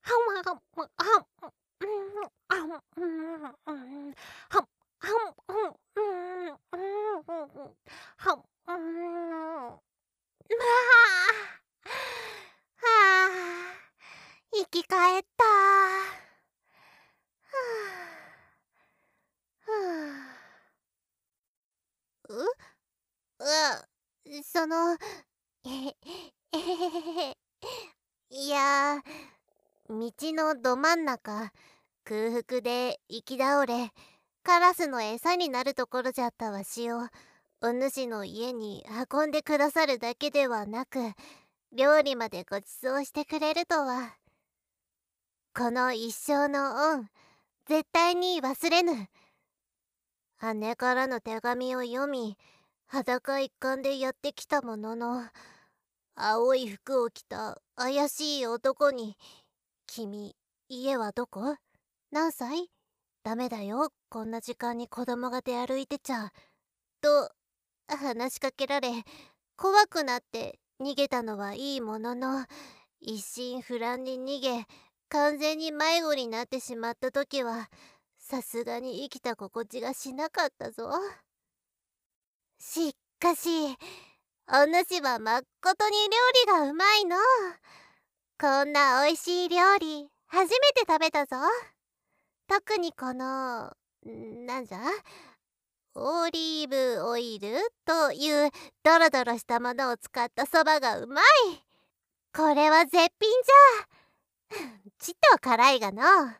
生き返った。その、ええへへ。いや、道のど真ん中、空腹で行き倒れ、カラスの餌になるところじゃったわしを、お主の家に運んでくださるだけではなく、料理までご馳走してくれるとは。この一生の恩、絶対に忘れぬ。姉からの手紙を読み、裸一貫でやってきたものの、青い服を着た怪しい男に「君、家はどこ？何歳？ダメだよ、こんな時間に子供が出歩いてちゃ」と話しかけられ、怖くなって逃げたのはいいものの、一心不乱に逃げ完全に迷子になってしまった時は、さすがに生きた心地がしなかったぞ。しかしお主はまっことに料理がうまいの。こんなおいしい料理初めて食べたぞ。特にこのなんじゃ、オリーブオイルというドロドロしたものを使ったそばがうまい。これは絶品じゃ。ちっとは辛いがな。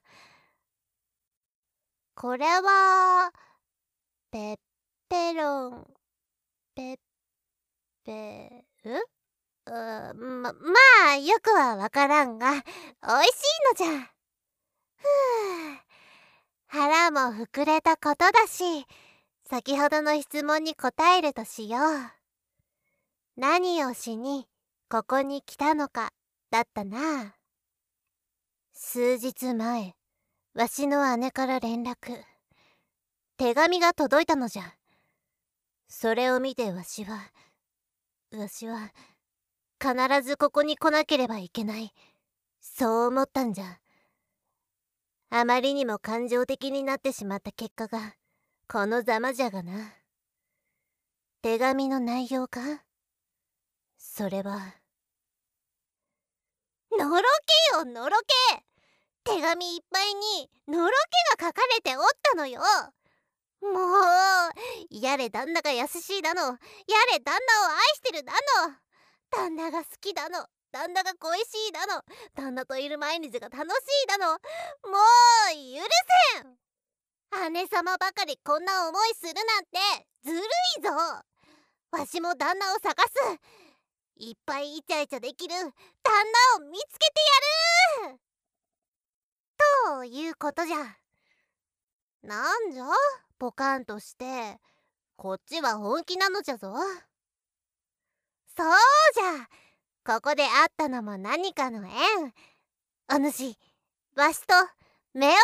これはペッペロンペッペまあよくはわからんが、おいしいのじゃ。ふう、腹も膨れたことだし、先ほどの質問に答えるとしよう。何をしにここに来たのかだったな。数日前、わしの姉から連絡、手紙が届いたのじゃ。それを見てわしは必ずここに来なければいけない、そう思ったんじゃ。あまりにも感情的になってしまった結果がこのざまじゃがな。手紙の内容か？それは、のろけよのろけ。手紙いっぱいにのろけが書かれておったのよ。もう、やれ旦那が優しいだの、やれ旦那を愛してるだの、旦那が好きだの、旦那が恋しいだの、旦那といる毎日が楽しいだの、もう許せん。姉様ばかりこんな思いするなんてずるいぞ。わしも旦那を探す。いっぱいイチャイチャできる旦那を見つけてやるということじゃ。なんじゃポカンとして、こっちは本気なのじゃぞ。そうじゃ、ここで会ったのも何かの縁。お主、わしと夫婦になろ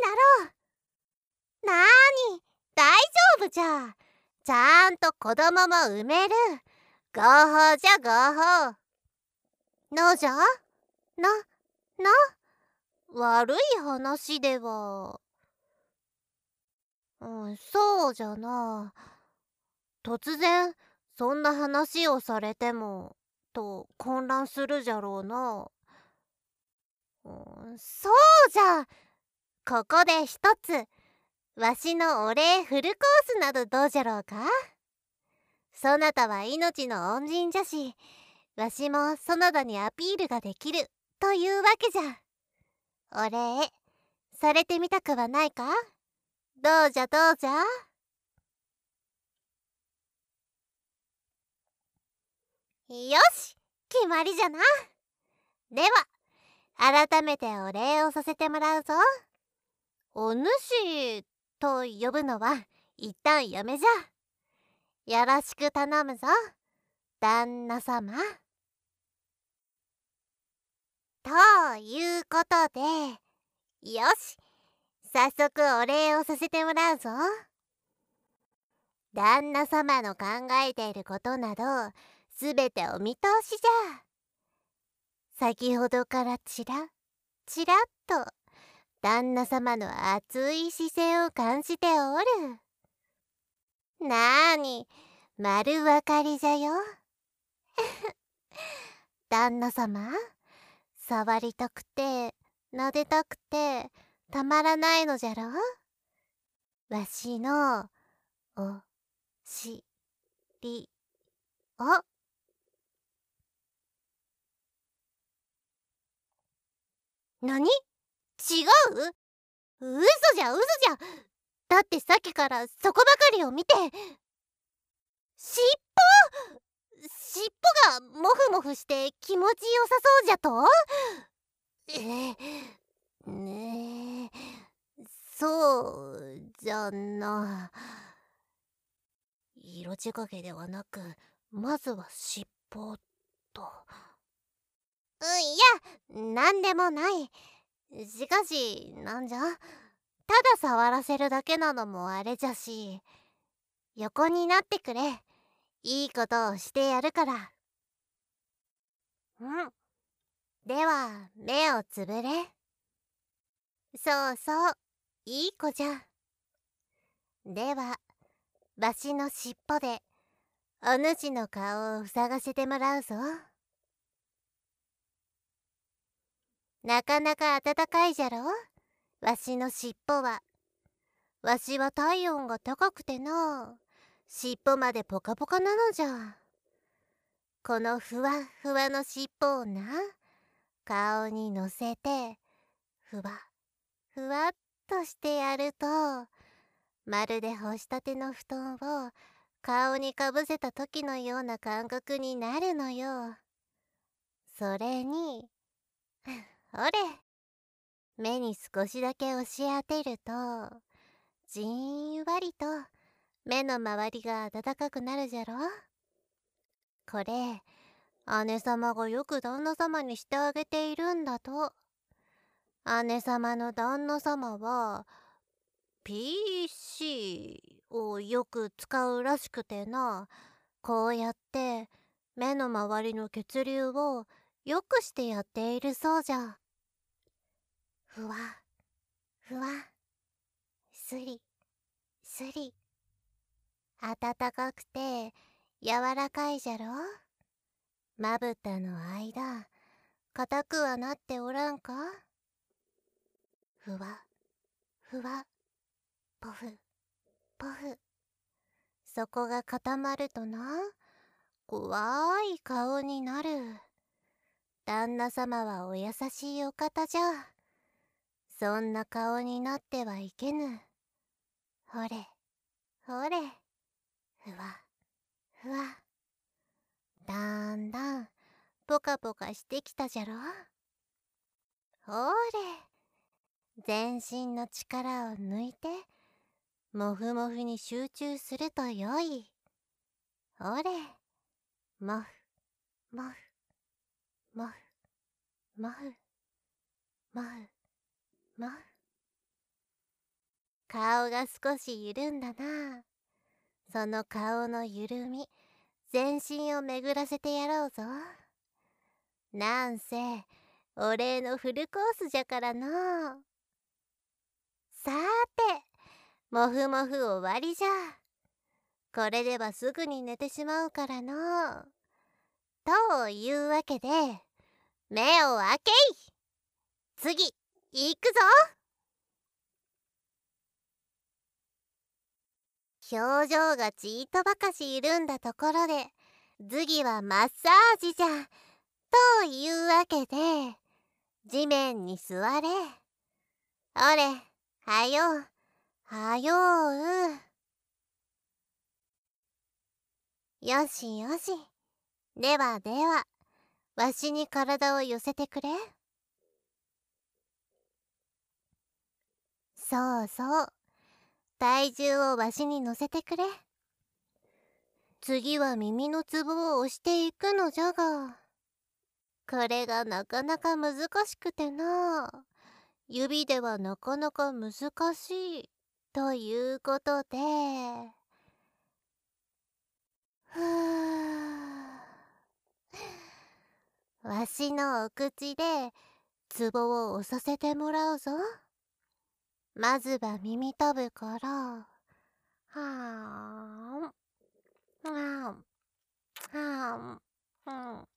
う。なーに、大丈夫じゃ。ちゃんと子供も産める。合法じゃ合法。のじゃ悪い話では。そうじゃな。突然そんな話をされてもと混乱するじゃろうな。そうじゃ。ここで一つわしのお礼フルコースなどどうじゃろうか。そなたは命の恩人じゃし、わしもそなたにアピールができるというわけじゃ。お礼されてみたくはないか。どうじゃどうじゃ。よし、決まりじゃな。では改めてお礼をさせてもらうぞ。お主と呼ぶのは一旦やめじゃ。よろしく頼むぞ、旦那様。ということで、よし、早速お礼をさせてもらうぞ。旦那様の考えていることなどすべてお見通しじゃ。先ほどからちらちらっと旦那様の熱い視線を感じておる。なーに、丸分かりじゃよ。旦那様、触りたくて撫でたくてたまらないのじゃろ。わしのおしりを。なに？違う？嘘じゃ嘘じゃ。だってさっきからそこばかりを見て。尻尻尾がモフモフして気持ちよさそうじゃと？ねえ、そうじゃな。色仕掛けではなく、まずは尻尾と。いや、なんでもない。しかし、なんじゃ、ただ触らせるだけなのもあれじゃし、横になってくれ。いいことをしてやるから。では目をつぶれ。そうそう、いい子じゃ。ではわしのしっぽでお主の顔を塞がせてもらうぞ。なかなか暖かいじゃろ、わしのしっぽは。わしは体温が高くてな、しっぽまでポカポカなのじゃ。このふわふわのしっぽをな、顔にのせてふわふわっとしてやると、まるで干したての布団を顔にかぶせた時のような感覚になるのよ。それにほれ、目に少しだけ押し当てると、じんわりと目の周りが暖かくなるじゃろ。これ、姉様がよく旦那様にしてあげているんだと。姉様の旦那様は PC をよく使うらしくてな、こうやって目の周りの血流をよくしてやっているそうじゃ。ふわふわ、すりすり、暖かくて柔らかいじゃろ。まぶたの間硬くはなっておらんか。ふわふわ、ポフポフ。そこが固まるとな、怖い顔になる。旦那様はお優しいお方じゃ。そんな顔になってはいけぬ。ほれほれ、ふわふわ。だんだんポカポカしてきたじゃろ。ほれ、全身の力を抜いてもふもふに集中するとよい。ほれ、もふもふもふもふもふもふ。顔が少し緩んだな。その顔の緩み、全身を巡らせてやろうぞ。なんせお礼のフルコースじゃからな。さーて、もふもふ終わりじゃ。これではすぐに寝てしまうからの。というわけで、目を開けい。次行くぞ。表情がちいとばかし緩んだところで、次はマッサージじゃ。というわけで、地面に座れ。おれ、はようはよう。よしよし。ではでは、わしに体を寄せてくれ。そうそう、体重をわしに乗せてくれ。次は耳のつぼを押していくのじゃが、これがなかなか難しくてな。指ではなかなか難しい。ということで、ふぅ、わしのお口でツボを押させてもらうぞ。まずは耳たぶから。はーん、はーん、はーん、うん、は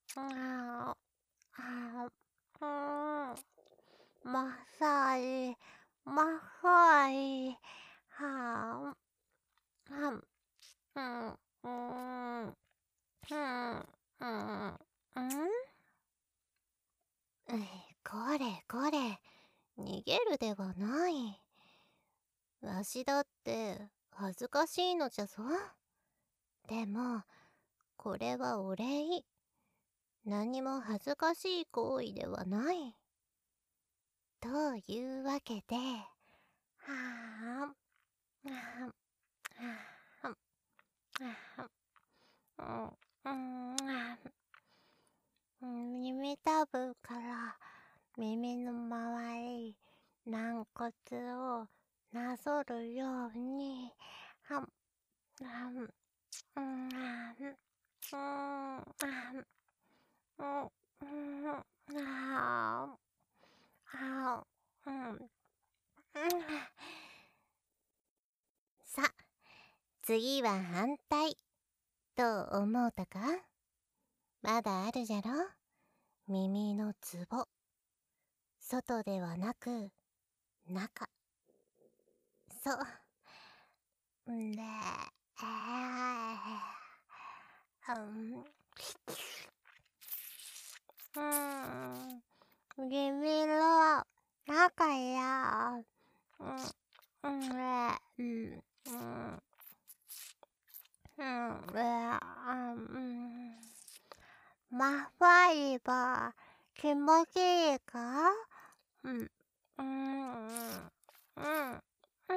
ーん、はーん、マッサージ、マッサージ、はーん、はん、うん、うん、うん、うん、うん、これこれ、逃げるではない。わしだって恥ずかしいのじゃぞ。でも、これはお礼。何も恥ずかしい行為ではない。というわけで、はーん、はーん、はーん、はーん、耳たぶから耳の周り、軟骨をなぞるように、はん、はん、うん、はん、うん、はん、うん、うん、はあ、うん、うん。さ、次は反対、と思うたか？まだあるじゃろ？耳のツボ。外ではなく、中。そう。んで、耳の中や、うん、うん、うん、うん、マッサージは気持ちいいか？うん、うん、うん、うん、うん。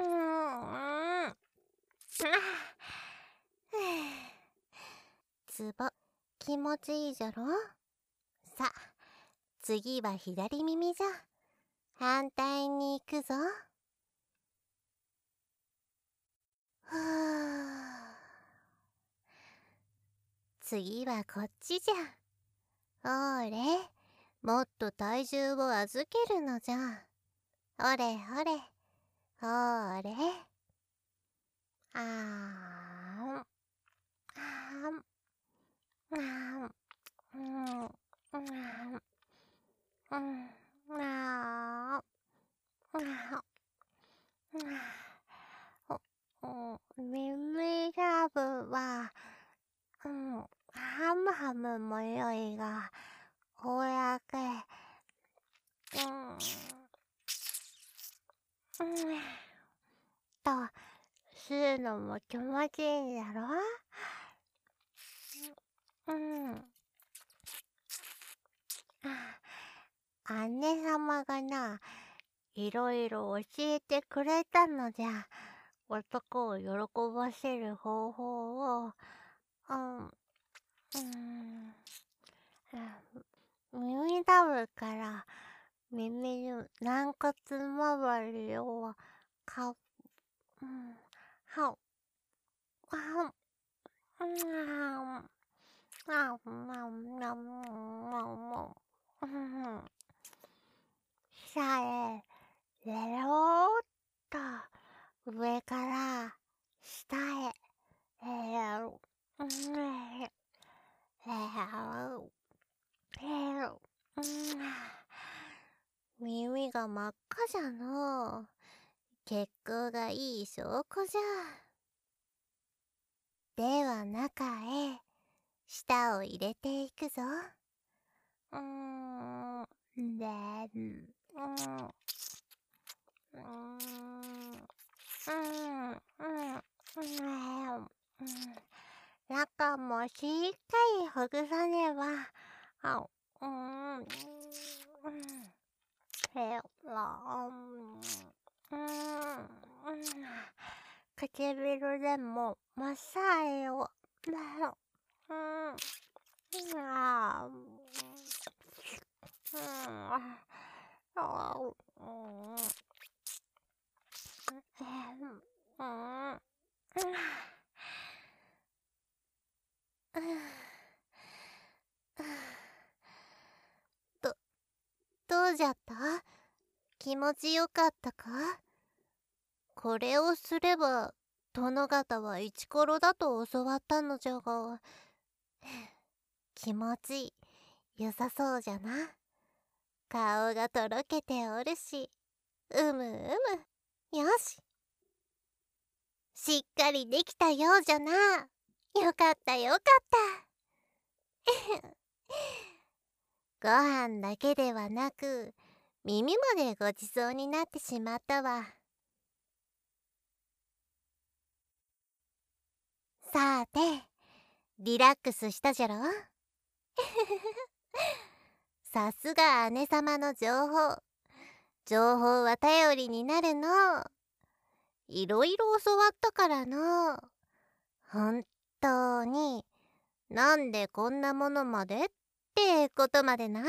ツボ、気持ちいいじゃろ？さ、次は左耳じゃ。反対に行くぞ。ふぅ。次はこっちじゃ。ほれ、もっと体重を預けるのじゃ。ほれほれ、ほれ。あーん、あーん、あーん、うん、うん、うん、あー、あー、耳たぶは、ハムハムもよいが、こうやって、と、するのも気持ちいいんだろ？うん。姉様がな、いろいろ教えてくれたのじゃ。男を喜ばせる方法を、うん、耳たぶから耳の軟骨周りをか、うん、は、は、うん、さえ、レローっと上から下へ、レロ、レロ、レロ、耳が真っ赤じゃのう。血行がいい証拠じゃ。では中へ舌を入れていくぞ。で、中もしっかりほぐさねば。へら、唇でもマッサージを。ど、どうじゃった？ 気持ちよかったか？これをすれば殿方はイチコロだと教わったのじゃが、気持ち良さそうじゃな。顔がとろけておるし、うむうむ。よし、しっかりできたようじゃな。よかったよかった。ご飯だけではなく、耳までごちそうになってしまったわ。さて、リラックスしたじゃろ。さすが姉様の情報は頼りになるの。いろいろ教わったからの。本当になんでこんなものまでってことまでな。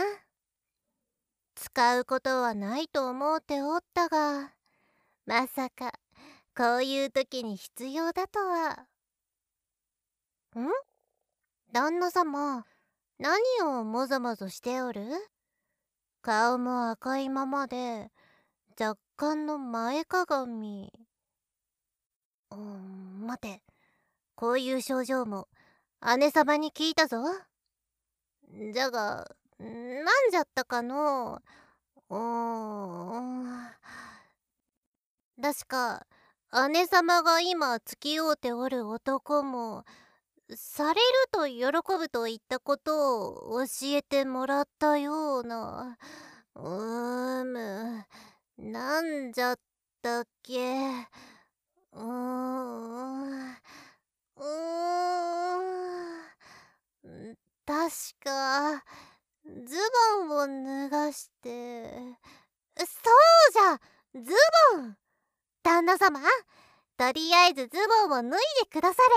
使うことはないと思うておったが、まさかこういう時に必要だとは。ん？旦那様、何をもぞもぞしておる？顔も赤いままで若干の前かがみ。待て、こういう症状も姉様に聞いたぞ。じゃが、なんじゃったかのう。確か姉様が今付き合うておる男もされると喜ぶといったことを教えてもらったような。なんじゃったっけ。うーんうーん確かズボンを脱がして。そうじゃ、ズボン。旦那様、とりあえずズボンを脱いでくださ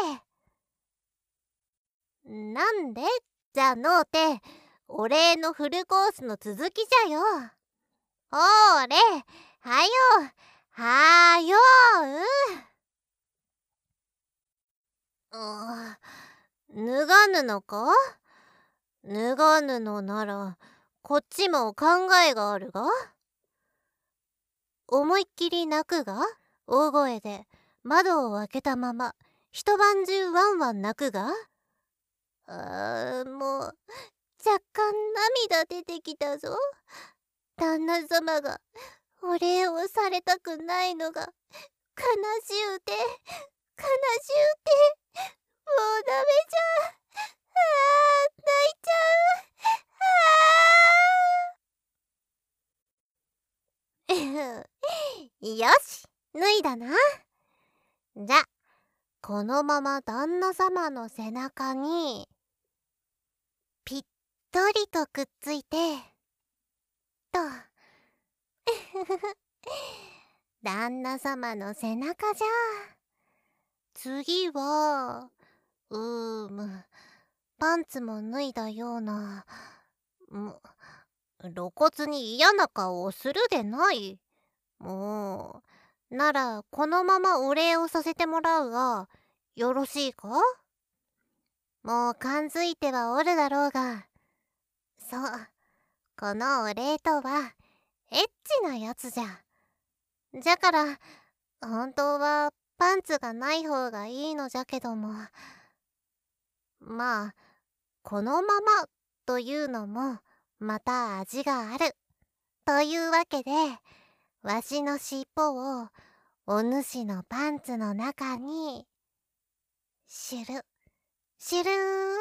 れ。なんでじゃのうて、お礼のフルコースの続きじゃよ。ほーれ、はよはよ脱がぬのか？脱がぬのならこっちも考えがあるが。思いっきり泣くが？大声で窓を開けたまま一晩中ワンワン泣くが？もう若干涙出てきたぞ。旦那様がお礼をされたくないのが悲しゅうて悲しゅうて、もうダメじゃ。泣いちゃう。よし、脱いだな。じゃ、このまま旦那様の背中にぴったりとくっついてと。旦那様の背中じゃ。次はパンツも脱いだような露骨に嫌な顔をするでない。もうならこのままお礼をさせてもらうがよろしいか？もう感づいてはおるだろうが、そう、このお礼とはエッチなやつじゃ。じゃから本当はパンツがない方がいいのじゃけども、まあこのままというのもまた味があるというわけで、わしのしっぽをお主のパンツの中にシュルシュルー。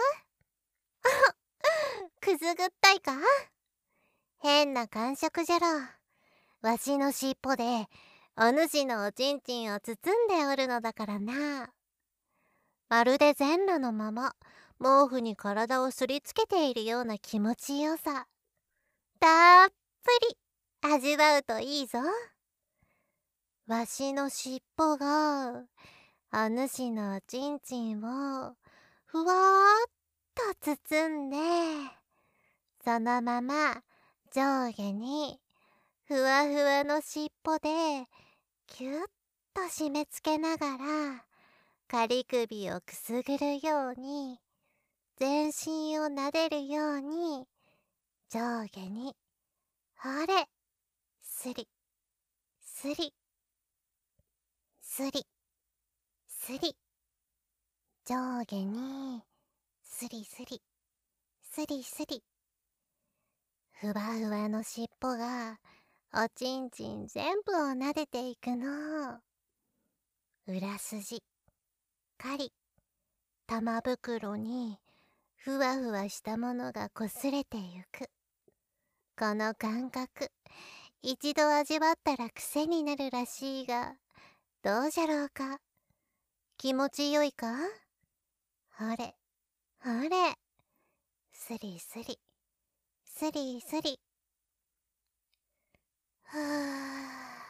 くすぐったいか？変な感触じゃろ。わしのしっぽでお主のおちんちんを包んでおるのだからな。まるで全裸のまま毛布に体をすりつけているような気持ちよさ、たっぷり味わうといいぞ。わしのしっぽがお主のおちんちんをふわーっと包んで、そのまま上下にふわふわのしっぽでキュッと締め付けながら、仮首をくすぐるように全身をなでるように上下にほれすりすりすりすり、上下にすりすりすりすり、ふわふわのしっぽがおちんちん全部をなでていくの。裏筋かり、玉袋にふわふわしたものがこすれてゆく。この感覚、一度味わったら癖になるらしいが、どうじゃろうか。気持ちよいか。ほれほれ、すりすりすりすり、ふぅ、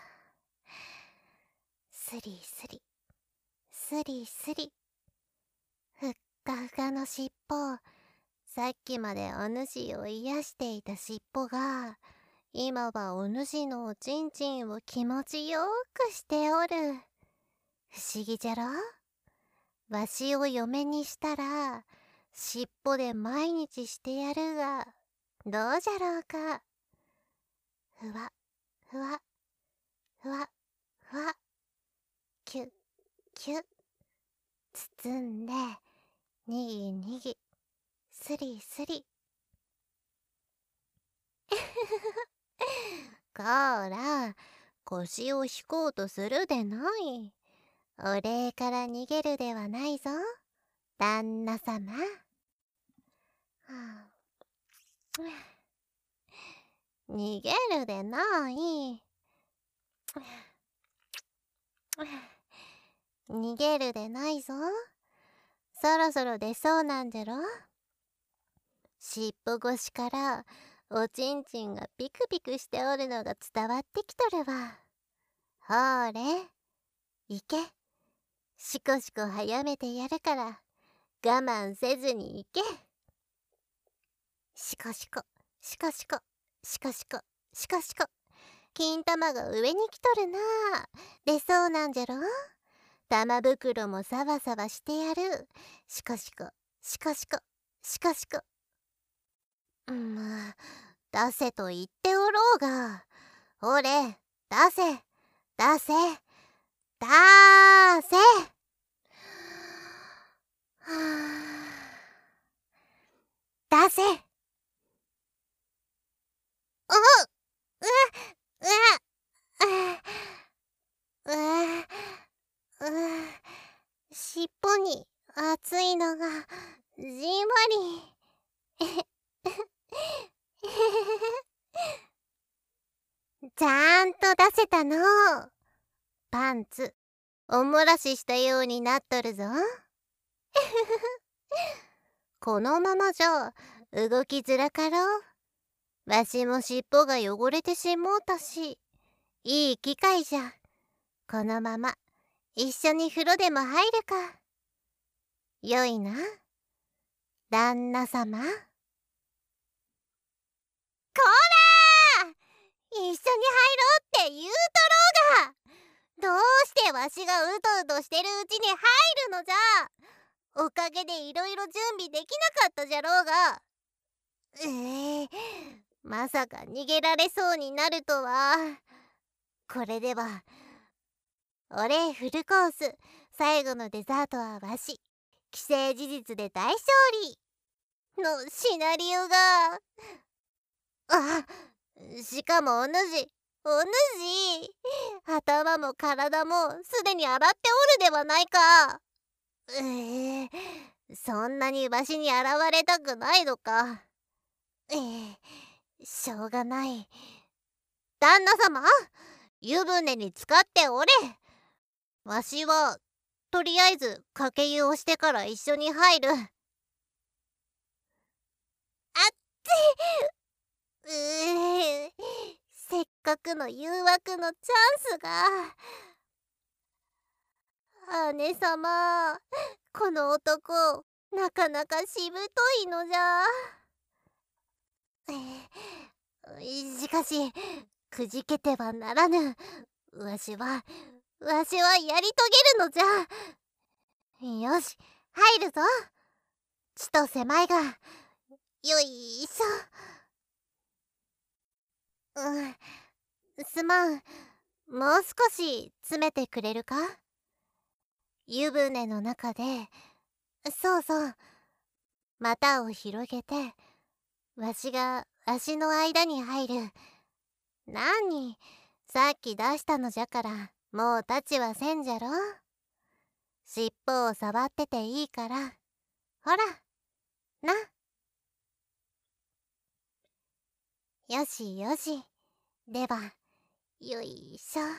すりすりすりすり、ふっかふかのしっぽ、さっきまでお主を癒していたしっぽが、今はお主のおちんちんを気持ちよくしておる。不思議じゃろ。わしを嫁にしたらしっぽで毎日してやるが、どうじゃろうか。ふわふわふわふわ、キュッキュッ、包んでにぎにぎ、すりすりこら、腰を引こうとするでない。お礼から逃げるではないぞ、旦那様。逃げるでない。逃げるでないぞ。そろそろ出そうなんじゃろ。しっぽ越しからおちんちんがピクピクしておるのが伝わってきとるわ。ほれ、行け。しこしこ早めてやるから我慢せずに行け。しこしこしこしこしこしこしこしこ、金玉が上に来とるな。出そうなんじゃろ。玉袋もサワサワしてやる。しこしこしこしこしこしこ。まあ、出せと言っておろうが。ほれ、出せ出せ出せ。出せ。ううううう、しっぽに熱いのがじんわり。ちゃんと出せたの。パンツおもらししたようになっとるぞ。このままじゃ動きづらかろう。わしもしっぽが汚れてしもうたし、いい機会じゃ。このまま一緒に風呂でも入るか。よいな、旦那様。こらー、一緒に入ろうって言うとろうが。どうしてわしがうとうとしてるうちに入るのじゃ。おかげでいろいろ準備できなかったじゃろうが。まさか逃げられそうになるとは。これではお礼フルコース最後のデザートはわし、既成事実で大勝利のシナリオが。しかもお主頭も体もすでに洗っておるではないか。そんなにわしに現れたくないのか。しょうがない。旦那様、湯船に浸かっておれ。わしはとりあえずかけ湯をしてから一緒に入る。あっつい。せっかくの誘惑のチャンスが。姉様、この男なかなかしぶといのじゃ。しかしくじけてはならぬ。わしはやり遂げるのじゃ。よし、入るぞ。ちと狭いが、よいしょ。すまん、 もう少し詰めてくれるか？湯船の中で、そうそう、股を広げて、わしが足の間に入る。なに、さっき出したのじゃから、もう立ちはせんじゃろ。尻尾を触ってていいから、ほら、な。よしよし。では、よいしょ。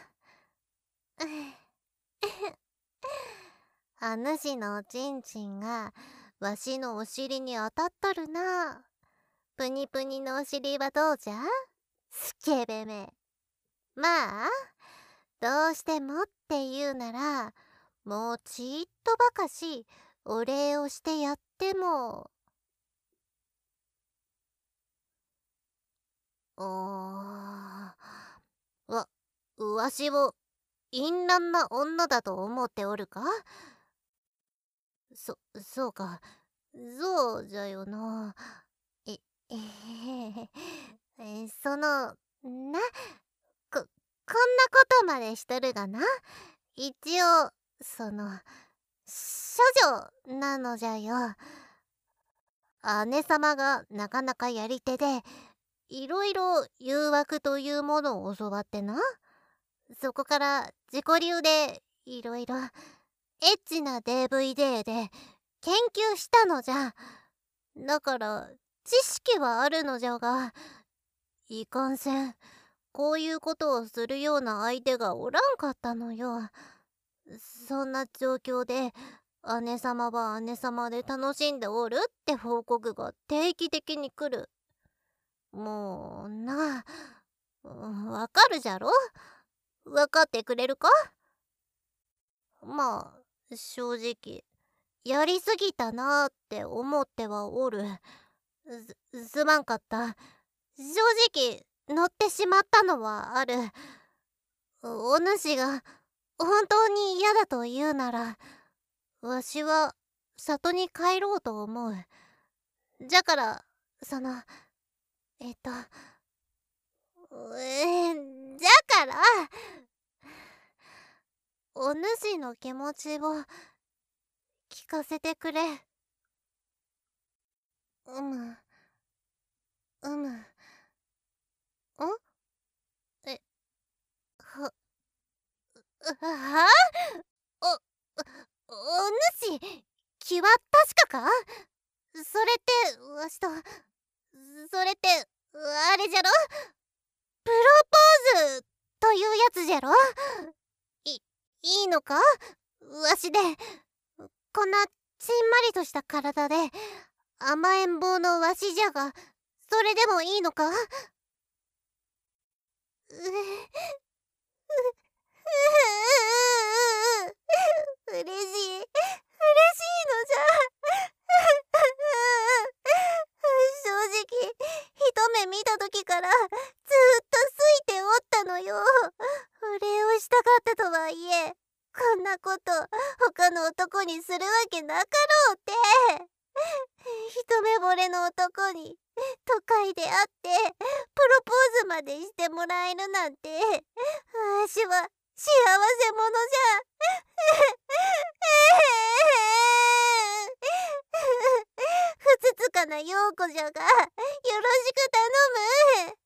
あぬしのおちんちんがわしのお尻に当たっとるな。ぷにぷにのお尻はどうじゃ？スケベめ。まあ、どうしてもって言うなら、もうちっとばかしお礼をしてやっても。わしを淫乱な女だと思っておるか？そうか、そうじゃよな。え、えへへその、こんなことまでしとるがな。一応、処女なのじゃよ。姉様がなかなかやり手で、いろいろ誘惑というものを教わってな。そこから自己流でいろいろエッチな DVD で研究したのじゃ。だから知識はあるのじゃが、いかんせんこういうことをするような相手がおらんかったのよ。そんな状況で姉様は姉様で楽しんでおるって報告が定期的に来る。もうな、わかるじゃろ？わかってくれるか？まあ正直やりすぎたなーって思ってはおる。すまんかった。正直乗ってしまったのはある。お主が本当に嫌だと言うなら、わしは里に帰ろうと思う。じゃからそのえっとじゃからお主の気持ちを聞かせてくれ。うむうむ。んえははお主気は確かか？それってわしとそれってあれじゃろ？プロポーズというやつじゃろ？いいいのか？わしでこんなちんまりとした体で甘えん坊のわしじゃが、それでもいいのか？うれしいのじゃ。正直一目見た時からずっと好いておったのよ。お礼をしたかったとはいえ、こんなこと他の男にするわけなかろうって。一目惚れの男に都会で会ってプロポーズまでしてもらえるなんて、わしは幸せ者じゃ。ふつつかな陽子じゃが、よろしく頼む。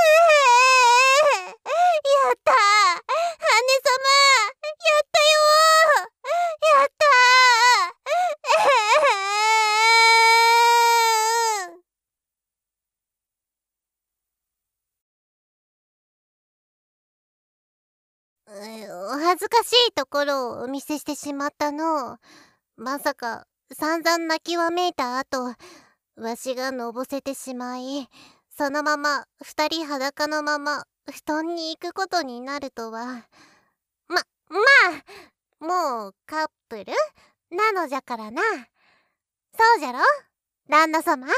やったー、姉様、やったよー、やったお恥ずかしいところをお見せしてしまったの。まさか散々泣きわめいた後、わしがのぼせてしまい、そのまま二人裸のまま布団に行くことになるとは。まあもうカップルなのじゃからな。そうじゃろ、旦那様。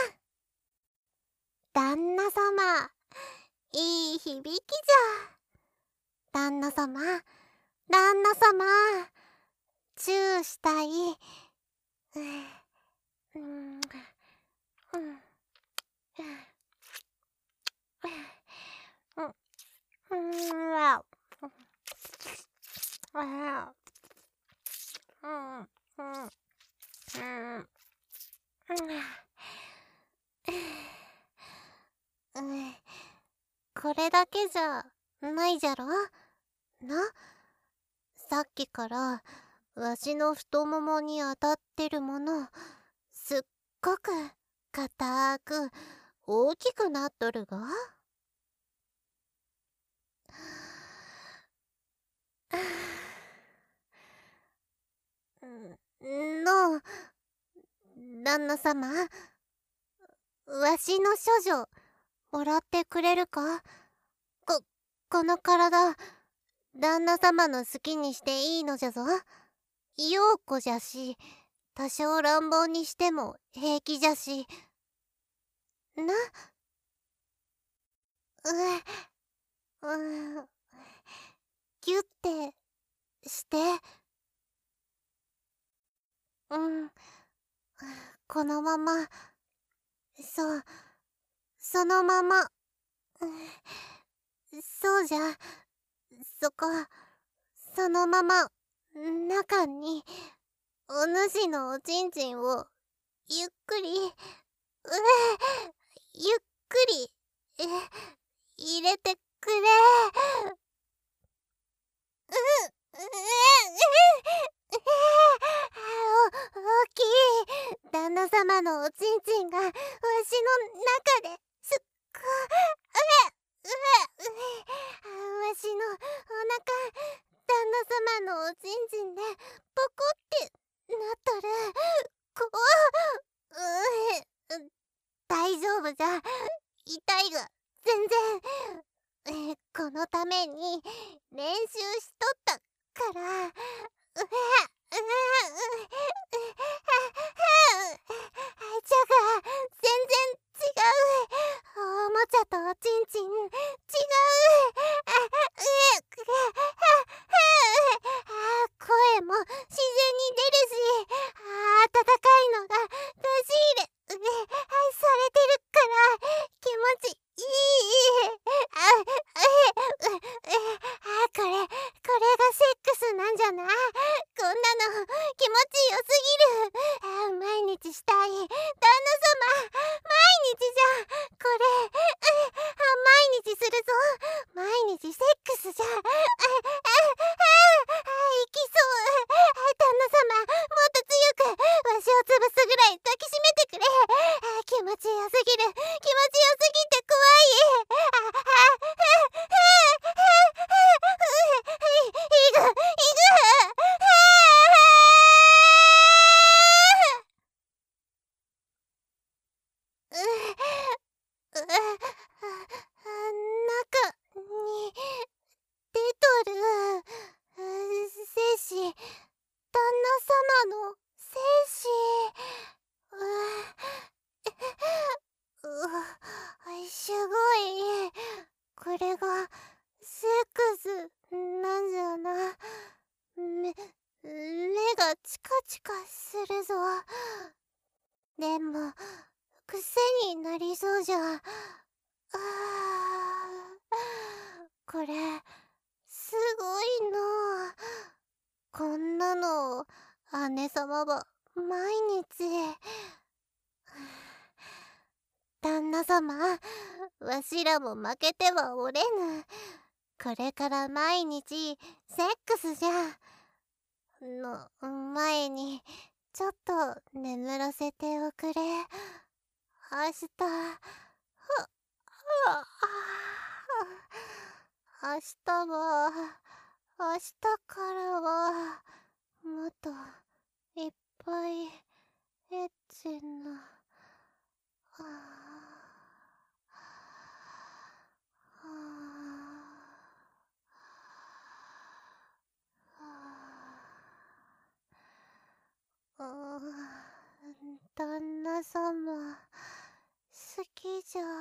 旦那様、いい響きじゃ。旦那様、旦那様、チューしたい。うん、うんうん、うん、 これだけじゃないじゃろな。さっきからわしの太ももに当たってるものすっごく硬く大きくなっとるが。の旦那様、わしの処女もらってくれるか。この体旦那様の好きにしていいのじゃぞ。陽子じゃし、多少乱暴にしても平気じゃしな。ギュッてして。このまま、そのまま、そうじゃ、そこ、そのまま中にお主のおちんちんをゆっくり、ゆっくり入れてくれ。大きい旦那様のおちんちんがわしの中ですっごわしのお腹旦那様のおちんちんでポコってなっとる。こ大丈夫じゃ。痛いが全然このために練習しとったから。じゃが全然違う。おもちゃとおちんちん違う。声も自然に出るし、温かいのが出し入れされてるから気持ちいい。これがセックスなんじゃな。こんなの気持ちよすぎる。毎日したい。旦那様、毎日じゃ。これ、毎日するぞ。毎日セックスじゃ。いきそう。旦那様、もっと強く、わしを潰すぐらい抱きしめてくれ。気持ちよすぎる。気持ちよすぎて怖中に出とる精子、旦那様の精子。すごい。これがセックスなんじゃな。目がチカチカするぞ。でも癖になりそうじゃ。これすごいの。こんなの姉様は毎日。旦那様、わしらも負けてはおれぬ。これから毎日セックスじゃ。の前にちょっと眠らせておくれ。明日明日は明日からはもっといっぱいエッチな旦那様好きじゃ。